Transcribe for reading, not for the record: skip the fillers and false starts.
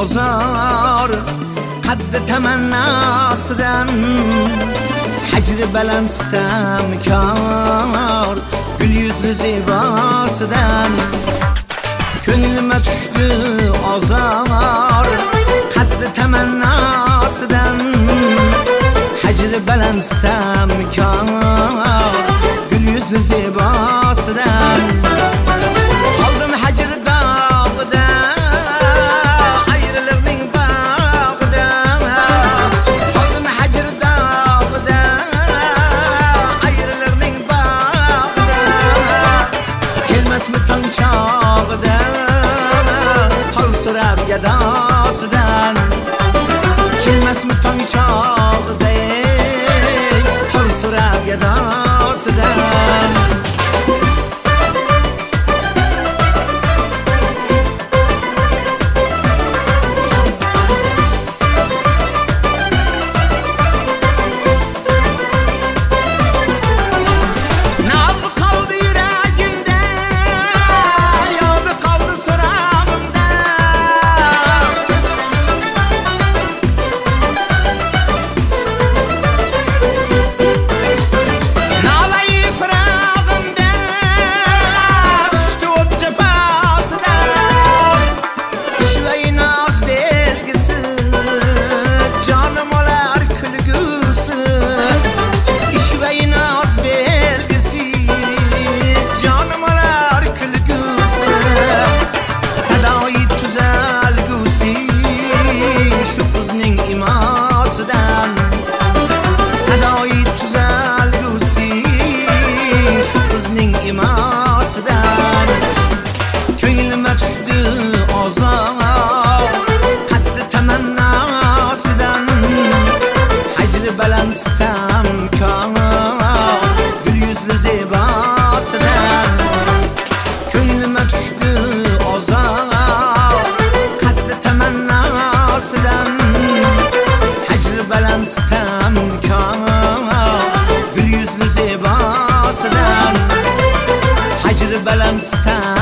azar qaddi tamannosidan hajri baland istamkor gul yuzli zebosidan ko'nglima tushdi azar qaddi tamannosidan hajri baland istamkor gul yuzli zebosidan qoldim hajr dog'ida ayriliqning bog'ida qoldim hajr dog'ida ayriliqning bog'ida kelmasmi tong chog'ida hol so'rab gadosidan kelmasmi tong chog'ida hol so'rab gadosidan sadoyi tuzalgusi shu qizning imosidan ko'nglima tushdi azor qaddi tamannosidan hajri baland istamkor gul yuzli zebosidan ko'nglima tushdi azor qaddi tamannosidan baland istamkor gul yuzli zebosidan hajri baland istamkor